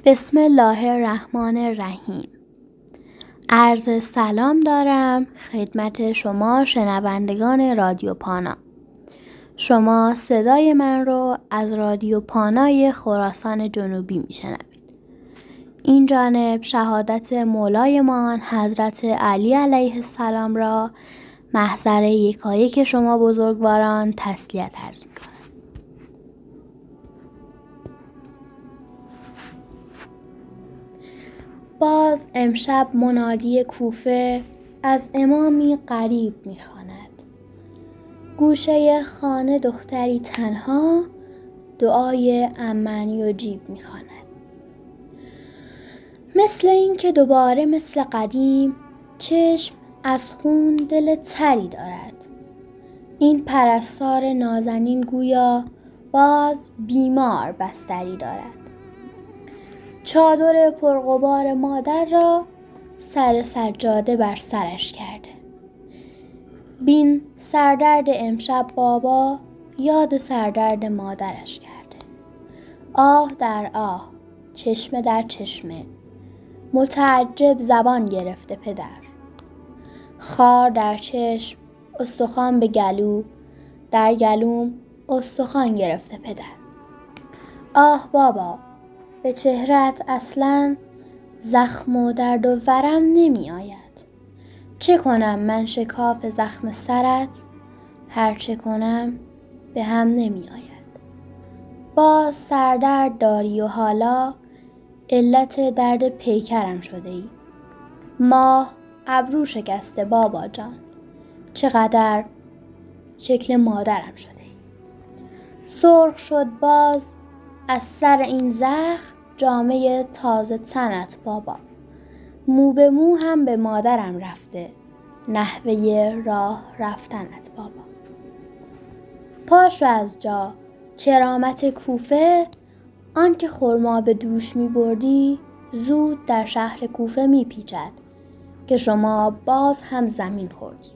بسم الله الرحمن الرحیم. عرض سلام دارم خدمت شما شنوندگان رادیو پانا. شما صدای من رو از رادیو پانای خراسان جنوبی میشنوید. این جانب شهادت مولایمان حضرت علی علیه السلام را محضر یکایک شما بزرگواران تسلیت عرض می‌کنم. باز امشب منادی کوفه از امامی غریب می‌خواند. گوشه خانه دختری تنها دعای امن یجیب می‌خواند. مثل این که دوباره مثل قدیم چشم از خون دل تری دارد. این پرستار نازنین گویا باز بیمار بستری دارد. چادر پرغبار مادر را سر سجاده بر سرش کرده. بین سردرد امشب بابا یاد سردرد مادرش کرده. آه در آه، چشمه در چشمه، متعجب زبان گرفته پدر. خار در چشم، استخوان به گلو، در گلوم استخوان گرفته پدر. آه بابا، به چهره‌ات اصلاً زخم و درد و ورم نمی آید. چه کنم من شکاف زخم سرت، هر چه کنم به هم نمی آید. باز سردرد داری و حالا علت درد پیکرم شده ای. ماه ابرو شکسته بابا جان، چقدر شکل مادرم شده ای. سرخ شد باز از سر این زخم جامه تازه تنت بابا. مو به مو هم به مادرم رفته نحوه راه رفتنت بابا. پاشو از جا، کرامت کوفه، آن که خرما به دوش می بردی زود در شهر کوفه می پیچد که شما باز هم زمین خوردی.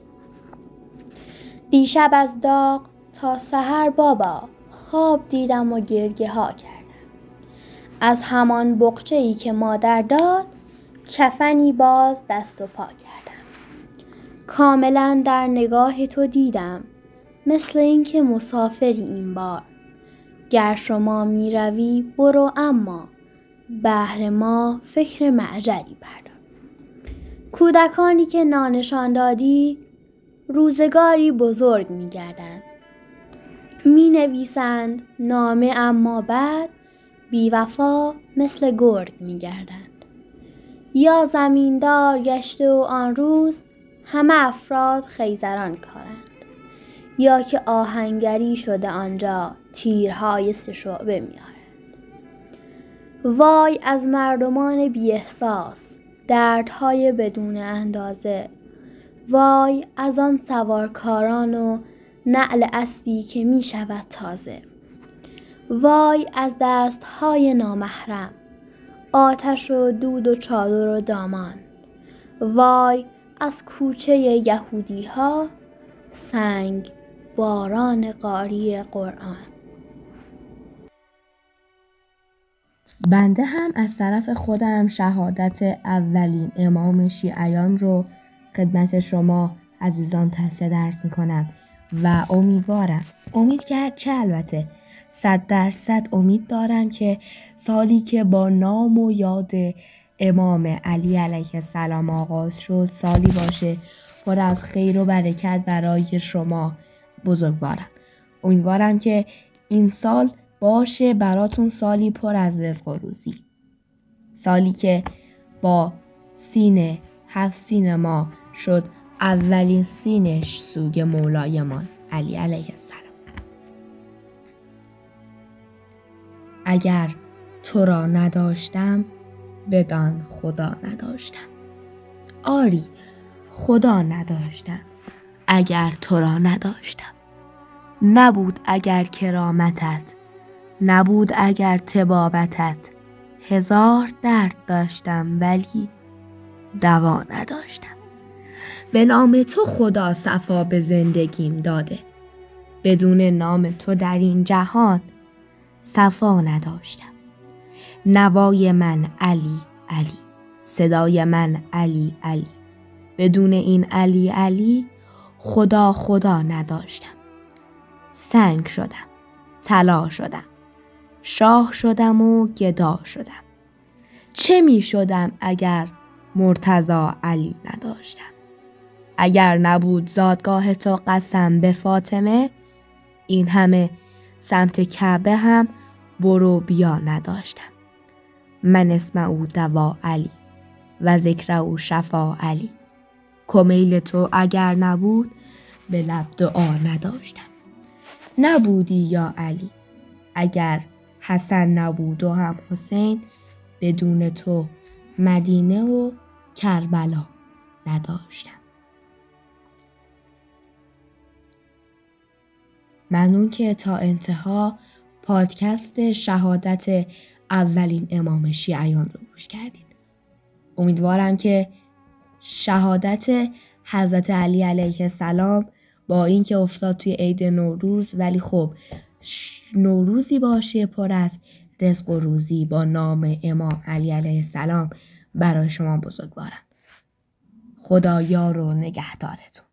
دیشب از داغ تا سحر بابا خواب دیدم و گریه ها کردم. از همان بقچه‌ای که مادر داد کفنی باز دست و پا کردم. کاملا در نگاه تو دیدم مثل این که مسافری این بار. گر شما می روی برو، اما بهر ما فکر معجلی پردار. کودکانی که نانشان دادی روزگاری بزرگ می گردند. می نویسند نامه اما بعد بی وفا مثل گرگ می گردند. یا زمیندار گشته و آن روز همه افراد خیزران کارند، یا که آهنگری شده آنجا تیرهای 3 شعبه می آرند. وای از مردمان بی احساس، دردهای بدون اندازه. وای از آن سوارکاران و نعل اسبی که می شود تازه. وای از دستهای نامحرم، آتش و دود و چادر و دامان. وای از کوچه یهودی ها، سنگ باران قاری قرآن. بنده هم از طرف خودم شهادت اولین امام شیعیان رو خدمت شما عزیزان تسلیت عرض میکنم و امید که چه البته 100% امید دارم که سالی که با نام و یاد امام علی علیه السلام آغاز شد سالی باشه پر از خیر و برکت برای شما بزرگواران. امیدوارم که این سال باشه براتون سالی پر از رزق و روزی، سالی که با سین 7 سین ما شد اولین سینش سوگ مولایمان علی علیه السلام. اگر تو را نداشتم بدان خدا نداشتم. آری خدا نداشتم اگر تو را نداشتم. نبود اگر کرامتت، نبود اگر طبابتت. 1000 درد داشتم ولی دوا نداشتم. به نام تو خدا صفا به زندگیم داده. بدون نام تو در این جهان صفا نداشتم. نوای من علی علی، صدای من علی علی. بدون این علی علی خدا خدا نداشتم. سنگ شدم، طلا شدم، شاه شدم و گدا شدم. چه می شدم اگر مرتضی علی نداشتم؟ اگر نبود زادگاه تو قسم به فاطمه، این همه سمت کعبه هم برو بیا نداشتم. من اسمعو دوا علی و ذکرهو شفا علی. کمیل تو اگر نبود به لب دعا نداشتم. نبودی یا علی اگر حسن نبود و هم حسین، بدون تو مدینه و کربلا نداشتم. ممنون که تا انتها پادکست شهادت اولین امام شیعیان رو گوش کردید. امیدوارم که شهادت حضرت علی علیه السلام با اینکه افتاد توی عید نوروز، ولی خب نوروزی باشه پر از رزق و روزی با نام امام علی علیه السلام برای شما بزرگوارم. خدا یار و نگهدارتون.